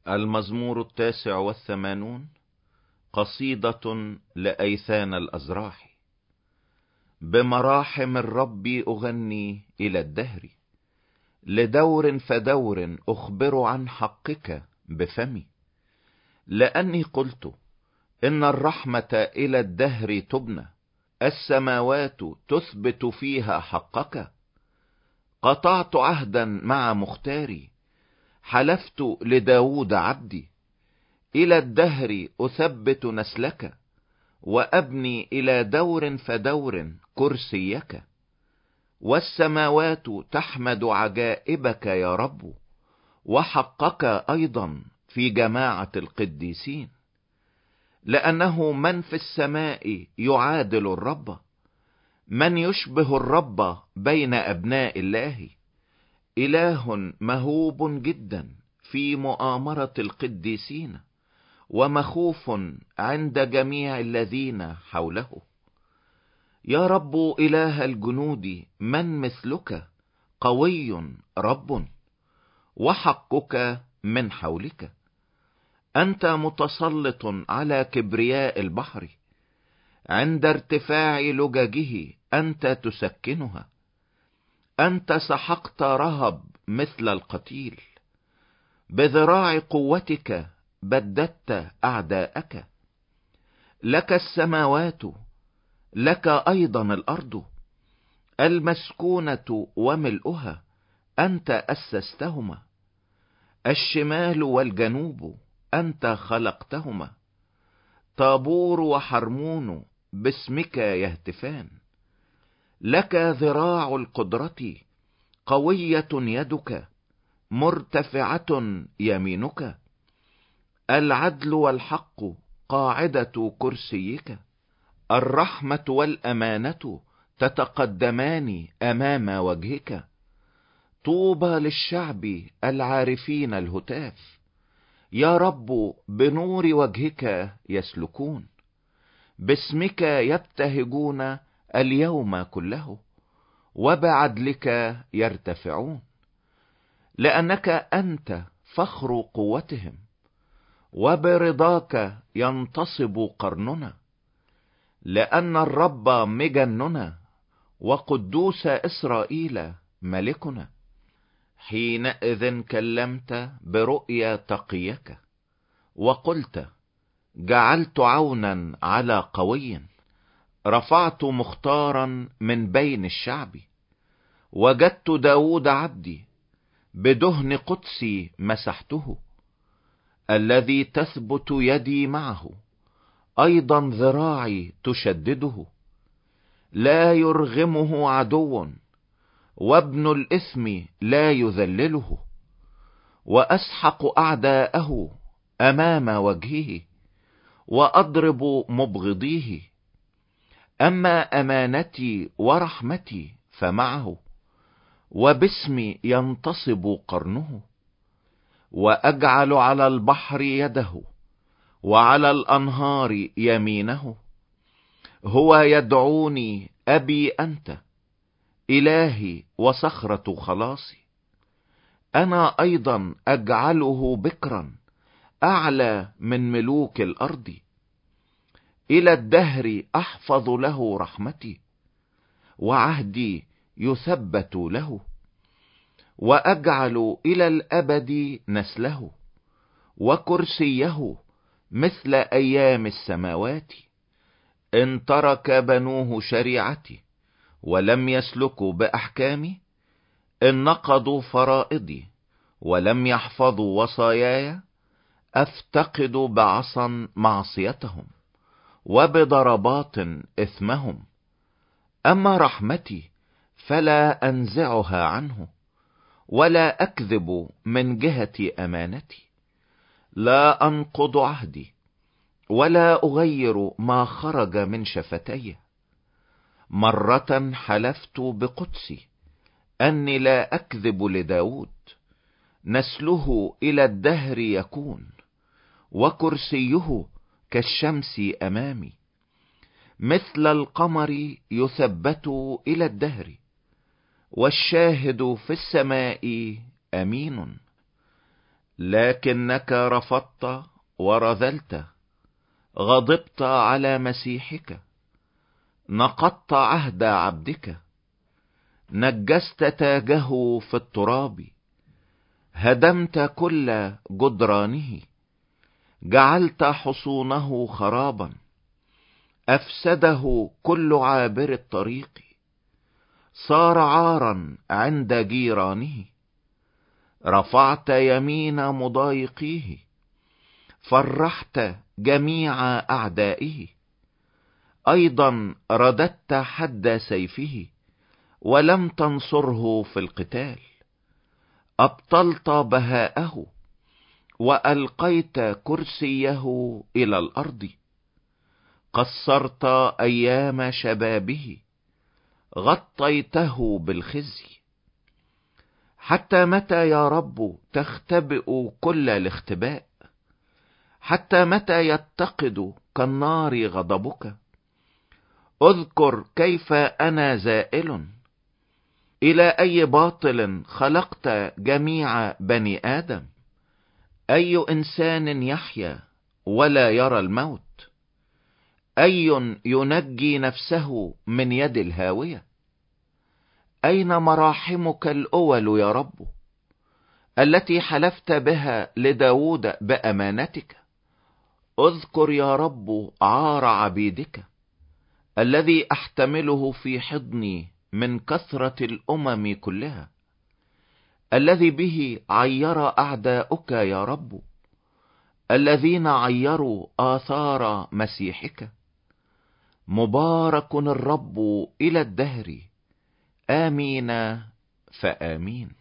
المزمور 89، قصيدة لأيثان الأزراحي. بمراحم الرب أغني إلى الدهر، لدور فدور أخبر عن حقك بفمي. لأني قلت إن الرحمة إلى الدهر تبنى، السماوات تثبت فيها حقك. قطعت عهدا مع مختاري، حلفت لداود عبدي، إلى الدهر أثبت نسلك، وأبني إلى دور فدور كرسيك. والسماوات تحمد عجائبك يا رب، وحقك أيضا في جماعة القديسين. لأنه من في السماء يعادل الرب؟ من يشبه الرب بين أبناء الله؟ إله مهوب جدا في مؤامرة القديسين، ومخوف عند جميع الذين حوله. يا رب إله الجنود، من مثلك؟ قوي رب، وحقك من حولك. أنت متسلط على كبرياء البحر، عند ارتفاع لججه أنت تسكنها. أنت سحقت رهب مثل القتيل، بذراع قوتك بددت أعداءك. لك السماوات، لك أيضا الأرض، المسكونة وملؤها أنت أسستهما. الشمال والجنوب أنت خلقتهما. طابور وحرمون باسمك يهتفان. لك ذراع القدرة، قوية يدك، مرتفعة يمينك. العدل والحق قاعدة كرسيك، الرحمة والأمانة تتقدمان أمام وجهك. طوبى للشعب العارفين الهتاف، يا رب بنور وجهك يسلكون. باسمك يبتهجون اليوم كله، وبعدلك يرتفعون. لأنك أنت فخر قوتهم، وبرضاك ينتصب قرننا. لأن الرب مجننا، وقدوس إسرائيل ملكنا. حينئذ كلمت برؤيا تقيك، وقلت جعلت عونا على قوي. رفعت مختارا من بين الشعب، وجدت داود عبدي، بدهن قدسي مسحته. الذي تثبت يدي معه، أيضا ذراعي تشدده. لا يرغمه عدو، وابن الإثم لا يذلله. وأسحق أعداءه أمام وجهه، وأضرب مبغضيه. أما أمانتي ورحمتي فمعه، وباسمي ينتصب قرنه. وأجعل على البحر يده، وعلى الأنهار يمينه. هو يدعوني أبي أنت، إلهي وصخرة خلاصي. أنا أيضا أجعله بكرا، أعلى من ملوك الأرض. إلى الدهر أحفظ له رحمتي، وعهدي يثبت له. وأجعل إلى الأبد نسله، وكرسيه مثل أيام السماوات. إن ترك بنوه شريعتي، ولم يسلكوا بأحكامي. إن نقضوا فرائضي، ولم يحفظوا وصاياي. أفتقد بعصا معصيتهم، وبضربات إثمهم. أما رحمتي فلا أنزعها عنه، ولا أكذب من جهة أمانتي. لا أنقض عهدي، ولا أغير ما خرج من شفتي. مرة حلفت بقدسي أني لا أكذب لداود. نسله إلى الدهر يكون، وكرسيه كالشمس أمامي. مثل القمر يثبت إلى الدهر، والشاهد في السماء أمين. لكنك رفضت ورذلت، غضبت على مسيحك، نقضت عهد عبدك، نجست تاجه في التراب، هدمت كل جدرانه، جعلت حصونه خرابا، أفسده كل عابر الطريق، صار عارا عند جيرانه، رفعت يمين مضايقيه، فرحت جميع أعدائه، أيضا رددت حد سيفه، ولم تنصره في القتال، أبطلت بهاءه، وألقيت كرسيه إلى الأرض، قصرت أيام شبابه، غطيته بالخزي. حتى متى يا رب تختبئ كل الاختباء؟ حتى متى يتقد كالنار غضبك؟ اذكر كيف أنا زائل، إلى أي باطل خلقت جميع بني آدم؟ أي إنسان يحيا ولا يرى الموت؟ أي ينجي نفسه من يد الهاوية؟ أين مراحمك الأول يا رب، التي حلفت بها لداود بأمانتك؟ اذكر يا رب عار عبيدك، الذي أحتمله في حضني من كثرة الأمم كلها، الذي به عير أعداؤك يا رب، الذين عيروا آثار مسيحك. مبارك الرب إلى الدهر، آمين فآمين.